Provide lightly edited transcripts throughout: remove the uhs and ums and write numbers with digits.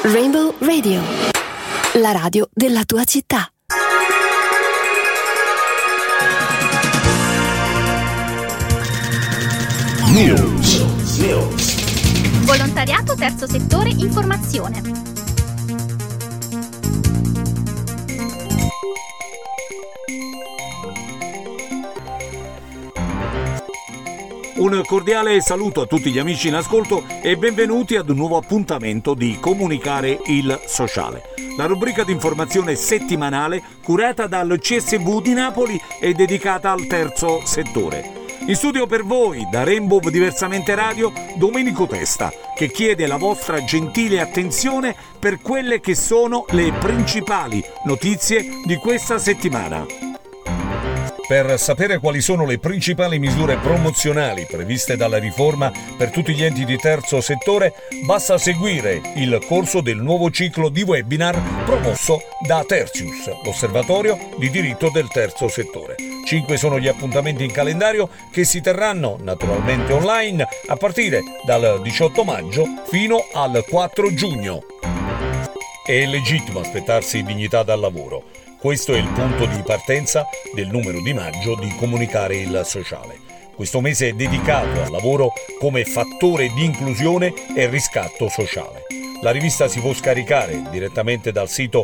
Rainbow Radio, la radio della tua città. News. Volontariato terzo settore informazione. Un cordiale saluto a tutti gli amici in ascolto e benvenuti ad un nuovo appuntamento di Comunicare il Sociale, la rubrica di informazione settimanale curata dal CSV di Napoli e dedicata al terzo settore. In studio per voi, da Rainbow Diversamente Radio, Domenico Testa, che chiede la vostra gentile attenzione per quelle che sono le principali notizie di questa settimana. Per sapere quali sono le principali misure promozionali previste dalla riforma per tutti gli enti di terzo settore, basta seguire il corso del nuovo ciclo di webinar promosso da Tertius, l'osservatorio di diritto del terzo settore. 5 sono gli appuntamenti in calendario che si terranno naturalmente online a partire dal 18 maggio fino al 4 giugno. È legittimo aspettarsi dignità dal lavoro. Questo è il punto di partenza del numero di maggio di Comunicare il Sociale. Questo mese è dedicato al lavoro come fattore di inclusione e riscatto sociale. La rivista si può scaricare direttamente dal sito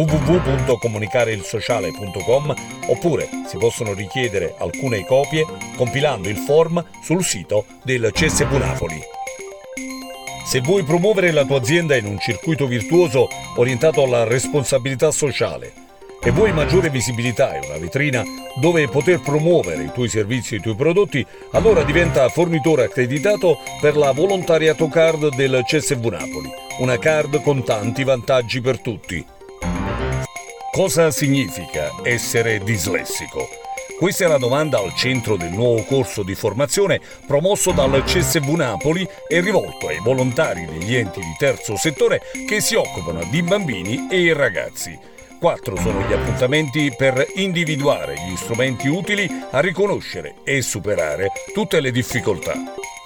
www.comunicareilsociale.com oppure si possono richiedere alcune copie compilando il form sul sito del CSV Napoli. Se vuoi promuovere la tua azienda in un circuito virtuoso orientato alla responsabilità sociale, e vuoi maggiore visibilità e una vetrina dove poter promuovere i tuoi servizi e i tuoi prodotti, allora diventa fornitore accreditato per la Volontariato Card del CSV Napoli, una card con tanti vantaggi per tutti. Cosa significa essere dislessico? Questa è la domanda al centro del nuovo corso di formazione promosso dal CSV Napoli e rivolto ai volontari degli enti di terzo settore che si occupano di bambini e ragazzi. 4 sono gli appuntamenti per individuare gli strumenti utili a riconoscere e superare tutte le difficoltà.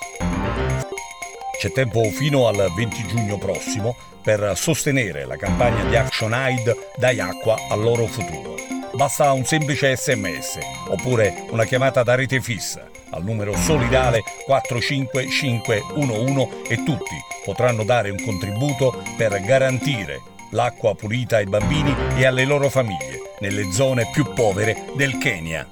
C'è tempo fino al 20 giugno prossimo per sostenere la campagna di Action Aid Dai Acqua al loro futuro. Basta un semplice SMS oppure una chiamata da rete fissa al numero solidale 45511 e tutti potranno dare un contributo per garantire l'acqua pulita ai bambini e alle loro famiglie nelle zone più povere del Kenya.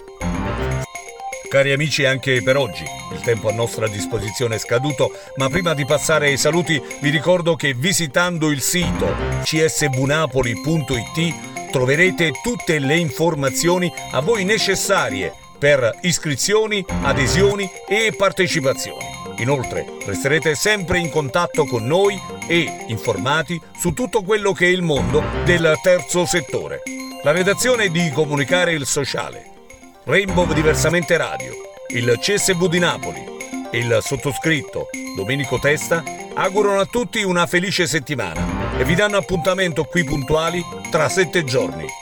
Cari amici, anche per oggi il tempo a nostra disposizione è scaduto, ma prima di passare ai saluti vi ricordo che visitando il sito csvnapoli.it troverete tutte le informazioni a voi necessarie per iscrizioni, adesioni e partecipazioni. Inoltre resterete sempre in contatto con noi e informati su tutto quello che è il mondo del terzo settore. La redazione di Comunicare il Sociale, Rainbow Diversamente Radio, il CSV di Napoli e il sottoscritto Domenico Testa augurano a tutti una felice settimana e vi danno appuntamento qui puntuali tra 7 giorni.